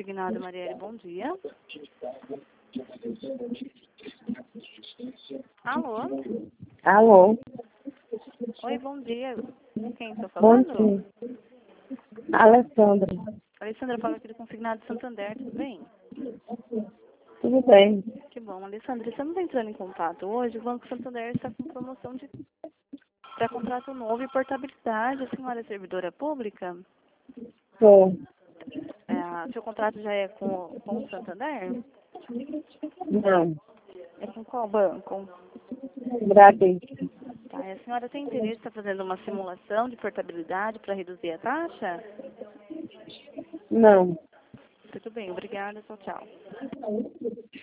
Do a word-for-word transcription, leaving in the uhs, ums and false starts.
consignado, Marielle, bom dia. Alô? Alô? Oi, bom dia. Com quem estou Bom falando? dia. Alessandra. Alessandra fala aqui do consignado de Santander, tudo bem? Tudo bem? Que bom, Alessandra, estamos entrando em contato hoje. O Banco Santander está com promoção de para contrato novo e portabilidade. A senhora é servidora pública? Sou. É, seu contrato já é com, com o Santander? Não. É com qual banco? Bradesco. Tá, e a senhora tem interesse em estar fazendo uma simulação de portabilidade para reduzir a taxa? Não. Tudo bem, obrigada, tchau, tchau.